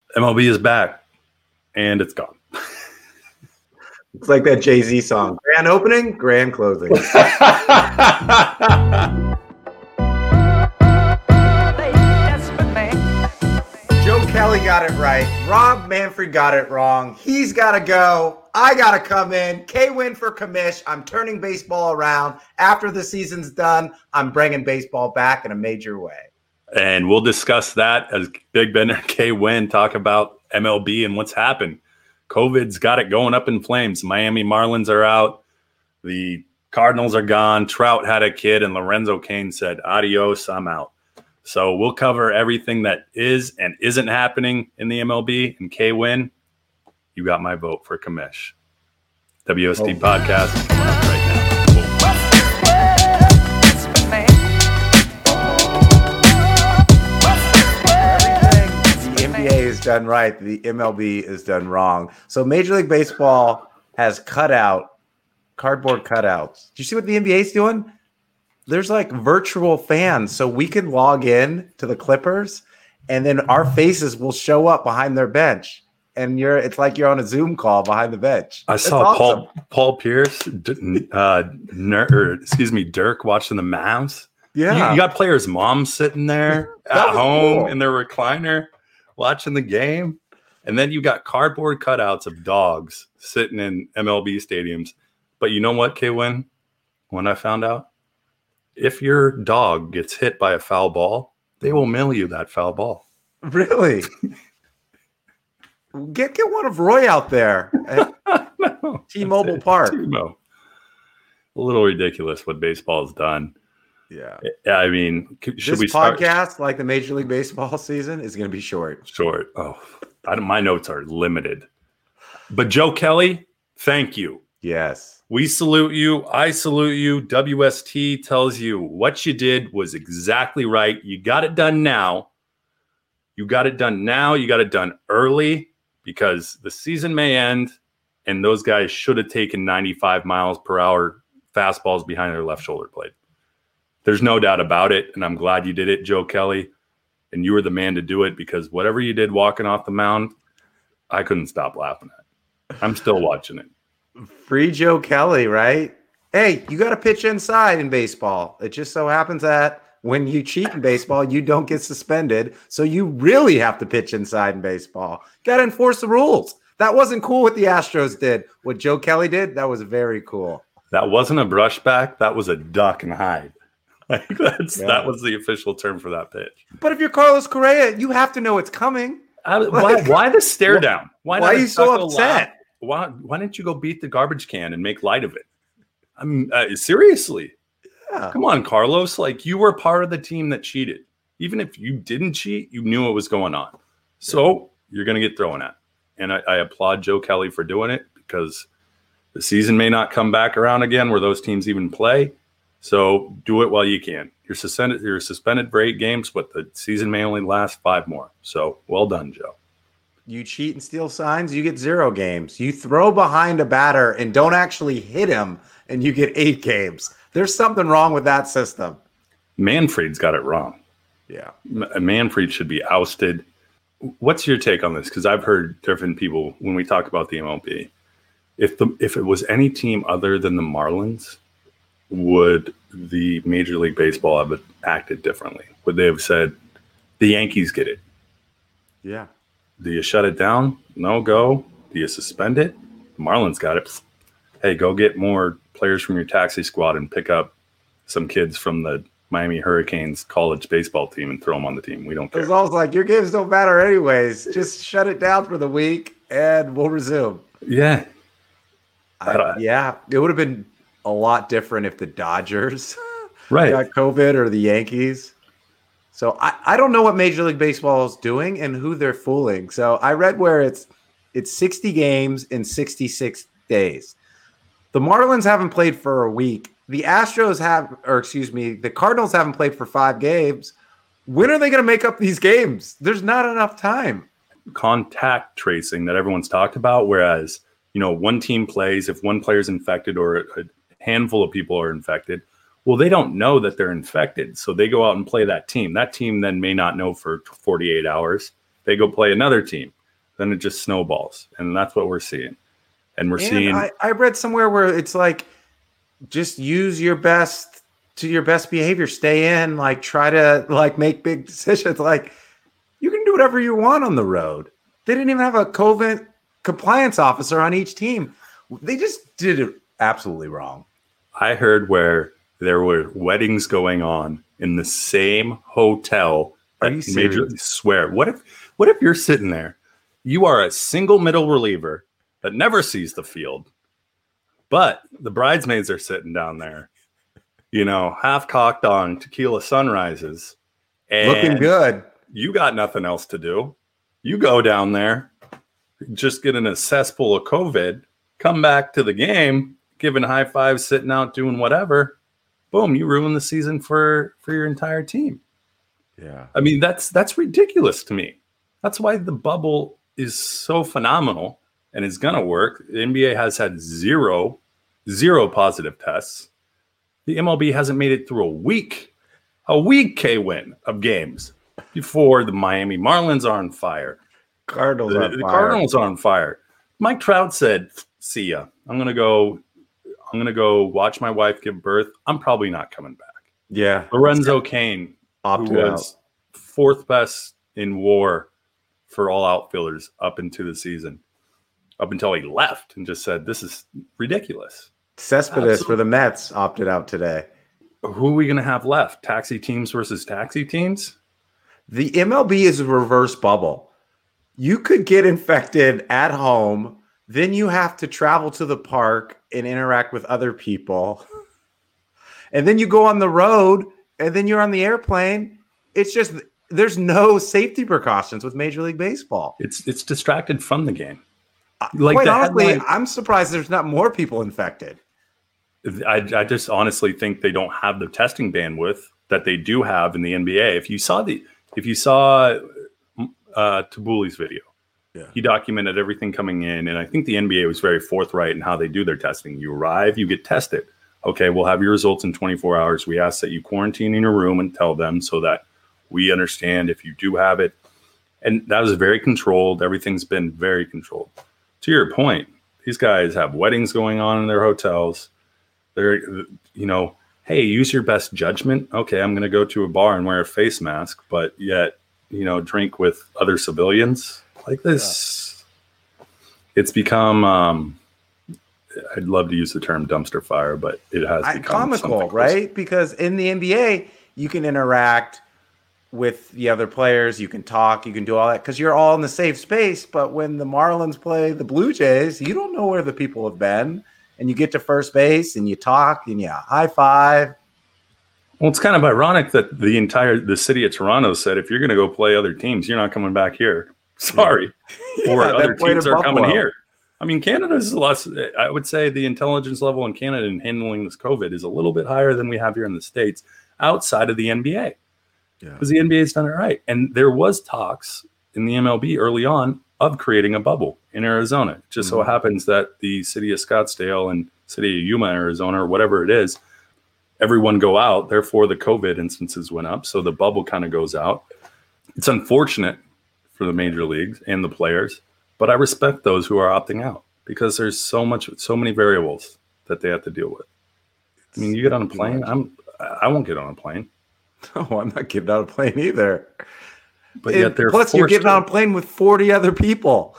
MLB is back, and it's gone. It's like that Jay-Z song. Grand opening, grand closing. Joe Kelly got it right. Rob Manfred got it wrong. He's got to go. I got to come in. K-Win for commish. I'm turning baseball around. After the season's done, I'm bringing baseball back in a major way. And we'll discuss that as Big Ben and K-Win talk about MLB and what's happened. COVID's got it going up in flames. Miami Marlins are out. The Cardinals are gone. Trout had a kid, and Lorenzo Cain said, adios, I'm out. So we'll cover everything that is and isn't happening in the MLB. And K-Win, you got my vote for commish. WST podcast is coming up right now. NBA is done right. The MLB is done wrong. So Major League Baseball has cardboard cutouts. Do you see what the NBA is doing? There's like virtual fans. So we can log in to the Clippers and then our faces will show up behind their bench. And it's like you're on a Zoom call behind the bench. I saw awesome. Paul Pierce, Dirk watching the Mavs. Yeah. You got players' moms sitting there at home in their recliner watching the game. And then you got cardboard cutouts of dogs sitting in MLB stadiums. But you know what, K-Win? When I found out, if your dog gets hit by a foul ball, they will mail you that foul ball. Really? Get one of Roy out there at T-Mobile Park. T-Mo. A little ridiculous what baseball's done. Yeah. I mean, should we podcast, like the Major League Baseball season, is going to be short. Short. Oh, my notes are limited. But Joe Kelly, thank you. Yes. We salute you. I salute you. WST tells you what you did was exactly right. You got it done now. You got it done now. You got it done early because the season may end and those guys should have taken 95 miles per hour fastballs behind their left shoulder blade. There's no doubt about it, and I'm glad you did it, Joe Kelly, and you were the man to do it because whatever you did walking off the mound, I couldn't stop laughing at. I'm still watching it. Free Joe Kelly, right? Hey, you got to pitch inside in baseball. It just so happens that when you cheat in baseball, you don't get suspended, so you really have to pitch inside in baseball. Got to enforce the rules. That wasn't cool what the Astros did. What Joe Kelly did, that was very cool. That wasn't a brushback. That was a duck and hide. That was the official term for that pitch. But if you're Carlos Correa, you have to know it's coming. Why the stare down? Why are you so upset? Why didn't you go beat the garbage can and make light of it? I mean, seriously. Yeah. Come on, Carlos. Like, you were part of the team that cheated. Even if you didn't cheat, you knew what was going on. So you're going to get thrown at. And I applaud Joe Kelly for doing it because the season may not come back around again where those teams even play. So do it while you can. You're suspended for 8 games, but the season may only last 5 more. So well done, Joe. You cheat and steal signs, you get 0 games. You throw behind a batter and don't actually hit him, and you get 8 games. There's something wrong with that system. Manfred's got it wrong. Yeah. Manfred should be ousted. What's your take on this? Because I've heard different people when we talk about the MLB. If it was any team other than the Marlins, would the Major League Baseball have acted differently? Would they have said, the Yankees get it? Yeah. Do you shut it down? No, go. Do you suspend it? The Marlins got it. Hey, go get more players from your taxi squad and pick up some kids from the Miami Hurricanes college baseball team and throw them on the team. We don't care. It's almost like your games don't matter anyways. Just shut it down for the week and we'll resume. Yeah. It would have been a lot different if the Dodgers got COVID or the Yankees. So I don't know what Major League Baseball is doing and who they're fooling. So I read where it's 60 games in 66 days. The Marlins haven't played for a week. The the Cardinals haven't played for 5 games. When are they going to make up these games? There's not enough time. Contact tracing that everyone's talked about, whereas, one team plays, if one player's infected or a handful of people are infected, well, they don't know that they're infected. So they go out and play that team. That team then may not know for 48 hours. They go play another team. then it just snowballs. And that's what we're seeing. And seeing. I read somewhere where it's like, just use your best behavior. Stay in, like try to like make big decisions. Like you can do whatever you want on the road. They didn't even have a COVID compliance officer on each team. They just did it absolutely wrong. I heard where there were weddings going on in the same hotel. Are you serious? Swear. What if you're sitting there? You are a single middle reliever that never sees the field, but the bridesmaids are sitting down there, half cocked on tequila sunrises, and looking good. You got nothing else to do. You go down there, just get in a cesspool of COVID, come back to the game, giving high fives, sitting out, doing whatever. Boom, you ruin the season for your entire team. Yeah. I mean, that's ridiculous to me. That's why the bubble is so phenomenal and is going to work. The NBA has had zero positive tests. The MLB hasn't made it through a week K-win of games before the Miami Marlins are on fire. The Cardinals are on fire. Mike Trout said, see ya. I'm going to go watch my wife give birth. I'm probably not coming back. Yeah. Lorenzo Cain, who was fourth best in WAR for all outfielders up into the season, up until he left and just said, this is ridiculous. Cespedes for the Mets opted out today. Who are we going to have left? Taxi teams versus taxi teams? The MLB is a reverse bubble. You could get infected at home, then you have to travel to the park and interact with other people. And then you go on the road, and then you're on the airplane. It's just there's no safety precautions with Major League Baseball. It's distracted from the game. Quite honestly, I'm surprised there's not more people infected. I just honestly think they don't have the testing bandwidth that they do have in the NBA. If you saw Tabuli's video, he documented everything coming in, and I think the NBA was very forthright in how they do their testing. You arrive, you get tested. Okay, we'll have your results in 24 hours. We ask that you quarantine in your room and tell them so that we understand if you do have it. And that was very controlled. Everything's been very controlled. To your point, these guys have weddings going on in their hotels. They're, hey, use your best judgment. Okay, I'm going to go to a bar and wear a face mask, but yet, drink with other civilians like this. Yeah. It's become, I'd love to use the term dumpster fire, but it has become comical, right? Because in the NBA, you can interact with the other players, you can talk, you can do all that because you're all in the safe space. But when the Marlins play the Blue Jays, you don't know where the people have been. And you get to first base and you talk and you high five. Well, it's kind of ironic that the city of Toronto said, if you're going to go play other teams, you're not coming back here. Sorry. Or other teams are coming here. I mean, Canada's less, I would say the intelligence level in Canada in handling this COVID is a little bit higher than we have here in the States outside of the NBA. Because the NBA has done it right. And there was talks in the MLB early on of creating a bubble in Arizona. It just so happens that the city of Scottsdale and city of Yuma, Arizona, or whatever it is, everyone go out. Therefore, the COVID instances went up. So the bubble kind of goes out. It's unfortunate for the major leagues and the players, but I respect those who are opting out because there's so many variables that they have to deal with. I mean, you get on a plane. I won't get on a plane. No, I'm not getting on a plane either. But yet they're plus you're getting on a plane with 40 other people.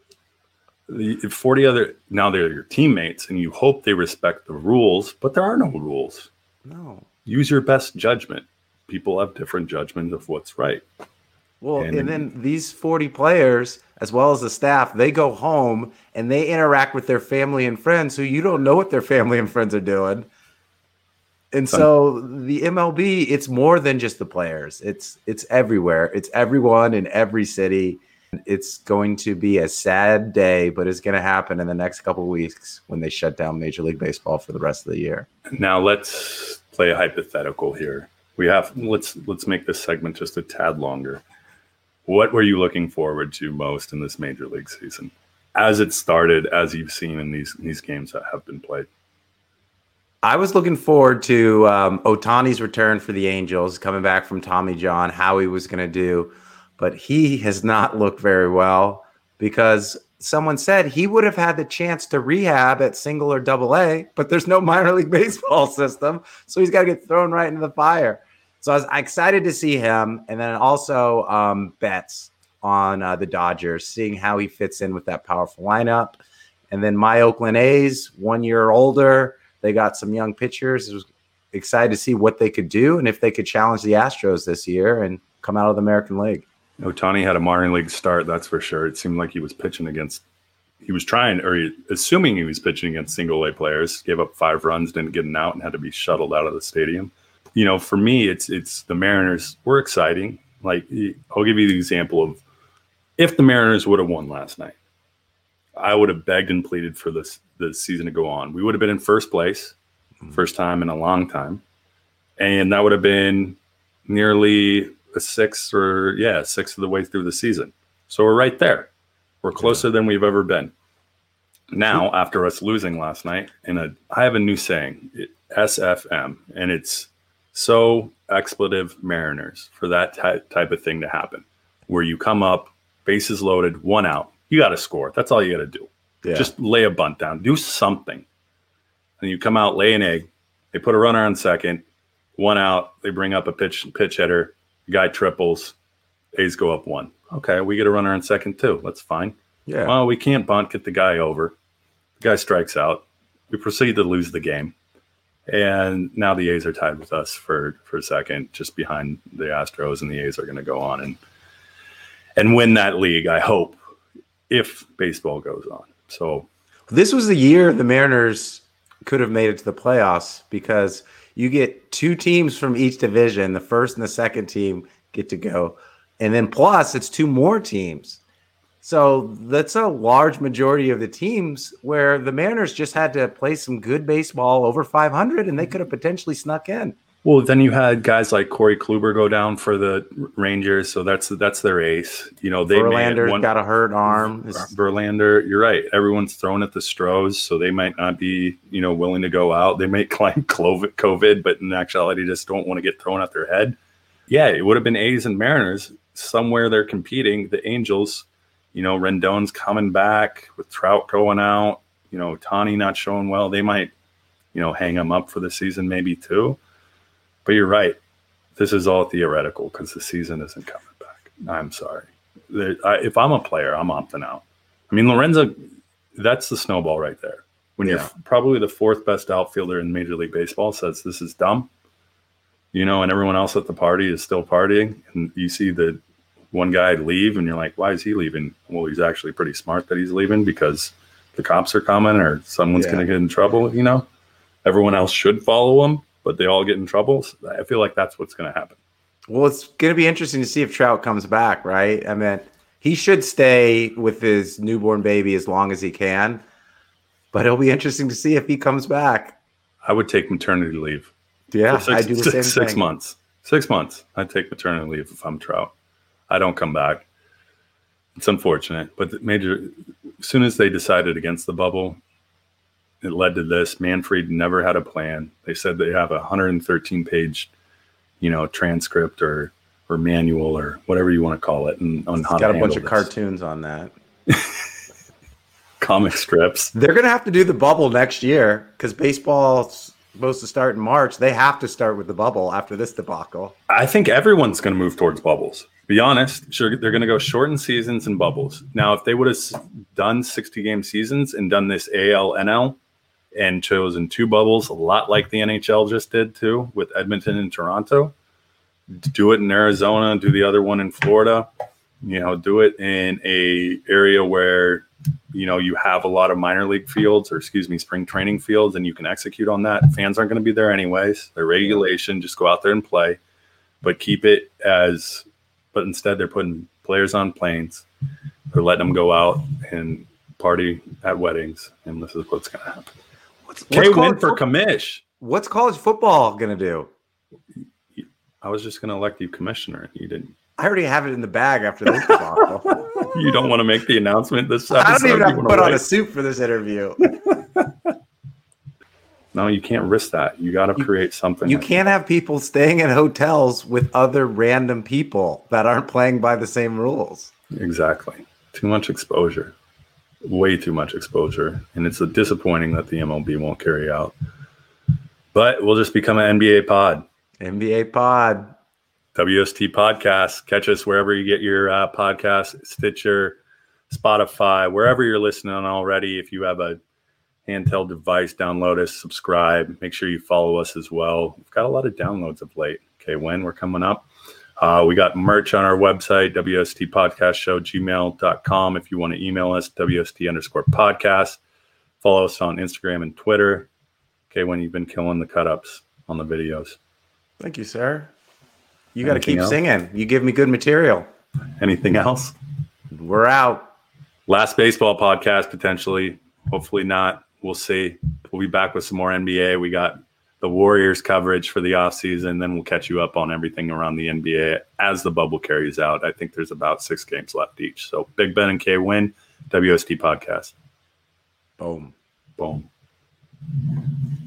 Now they're your teammates, and you hope they respect the rules, but there are no rules. No. Use your best judgment. People have different judgments of what's right. Well, and then these 40 players, as well as the staff, they go home and they interact with their family and friends who you don't know what their family and friends are doing. And so the MLB, it's more than just the players. It's everywhere. It's everyone in every city. It's going to be a sad day, but it's going to happen in the next couple of weeks when they shut down Major League Baseball for the rest of the year. Now let's play a hypothetical here. Let's make this segment just a tad longer. What were you looking forward to most in this Major League season? As it started, as you've seen in these games that have been played? I was looking forward to Ohtani's return for the Angels, coming back from Tommy John, how he was going to do. But he has not looked very well. because someone said he would have had the chance to rehab at single or double A, but there's no minor league baseball system. So he's got to get thrown right into the fire. So I was excited to see him. And then also Betts on the Dodgers, seeing how he fits in with that powerful lineup. And then my Oakland A's, 1 year older. They got some young pitchers. It was excited to see what they could do and if they could challenge the Astros this year and come out of the American League. Ohtani had a minor league start, that's for sure. It seemed like he was pitching against – he was trying – or assuming he was pitching against single-A players, gave up 5 runs, didn't get an out, and had to be shuttled out of the stadium. You know, for me, it's the Mariners were exciting. Like, I'll give you the example of if the Mariners would have won last night, I would have begged and pleaded for the season to go on. We would have been in first place, first time in a long time, and that would have been nearly – a sixth of the way through the season. So we're right there. We're closer than we've ever been. Now, after us losing last night, I have a new saying, SFM, and it's so expletive Mariners for that type of thing to happen, where you come up, bases loaded, 1 out. You got to score. That's all you got to do. Yeah. Just lay a bunt down. Do something. And you come out, lay an egg. They put a runner on second, 1 out. They bring up a pitch hitter. Guy triples, A's go up 1. Okay, we get a runner on second too. That's fine. Yeah. Well, we can't bunt, get the guy over. The guy strikes out. We proceed to lose the game. And now the A's are tied with us for second, just behind the Astros, and the A's are going to go on and win that league, I hope, if baseball goes on. So this was the year the Mariners could have made it to the playoffs because you get 2 teams from each division. The first and the second team get to go. And then plus it's 2 more teams. So that's a large majority of the teams where the Mariners just had to play some good baseball over 500 and they could have potentially snuck in. Well, then you had guys like Corey Kluber go down for the Rangers, so that's their ace. You know, Verlander's got a hurt arm. Verlander, you're right. Everyone's thrown at the Stros, so they might not be, willing to go out. They may claim COVID, but in actuality, just don't want to get thrown at their head. Yeah, it would have been A's and Mariners. Somewhere they're competing. The Angels, Rendon's coming back with Trout going out. Ohtani not showing well. They might, hang him up for the season maybe too. But you're right. This is all theoretical because the season isn't coming back. I'm sorry. If I'm a player, I'm opting out. I mean, Lorenzo, that's the snowball right there. When you're probably the 4th best outfielder in Major League Baseball says this is dumb, and everyone else at the party is still partying. And you see the one guy leave and you're like, why is he leaving? Well, he's actually pretty smart that he's leaving because the cops are coming or someone's going to get in trouble, Everyone else should follow him, but they all get in trouble. So I feel like that's what's going to happen. Well, it's going to be interesting to see if Trout comes back, right? I mean, he should stay with his newborn baby as long as he can, but it'll be interesting to see if he comes back. I would take maternity leave. Yeah, I do the same thing. 6 months. 6 months. I'd take maternity leave if I'm Trout. I don't come back. It's unfortunate, but as soon as they decided against the bubble, it led to this. Manfred never had a plan. They said they have a 113-page, transcript or manual or whatever you want to call it. And on how got a bunch of cartoons on that. Comic strips. They're going to have to do the bubble next year because baseball's supposed to start in March. They have to start with the bubble after this debacle. I think everyone's going to move towards bubbles. Be honest, sure, they're going to go shortened seasons and bubbles. Now, if they would have done 60-game seasons and done this AL-NL and chosen 2 bubbles, a lot like the NHL just did too with Edmonton and Toronto, do it in Arizona, do the other one in Florida, do it in a area where, you have a lot of minor league fields spring training fields, and you can execute on that. Fans aren't going to be there anyways. They're regulation, just go out there and play, but keep it but instead they're putting players on planes. They're letting them go out and party at weddings, and this is what's going to happen. What's win for commish. What's college football going to do? I was just going to elect you commissioner. You didn't. I already have it in the bag after this debacle. You don't want to make the announcement this episode? I don't even have to put on a suit for this interview. No, you can't risk that. You got to create something. You can't have people staying in hotels with other random people that aren't playing by the same rules. Exactly. Too much exposure. Way too much exposure. And it's disappointing that the MLB won't carry out. But we'll just become an NBA pod. NBA pod. WST podcast. Catch us wherever you get your podcast, Stitcher, Spotify, wherever you're listening already. If you have a handheld device, download us, subscribe. Make sure you follow us as well. We've got a lot of downloads of late. Okay, when we're coming up. We got merch on our website, WSTpodcastshow@gmail.com. If you want to email us, WST_podcast. Follow us on Instagram and Twitter. Okay, when you've been killing the cut-ups on the videos. Thank you, sir. You got to keep singing. You give me good material. Anything else? We're out. Last baseball podcast, potentially. Hopefully not. We'll see. We'll be back with some more NBA. We got the Warriors coverage for the offseason. Then we'll catch you up on everything around the NBA as the bubble carries out. I think there's about 6 games left each. So Big Ben and K win. WST podcast. Boom. Boom.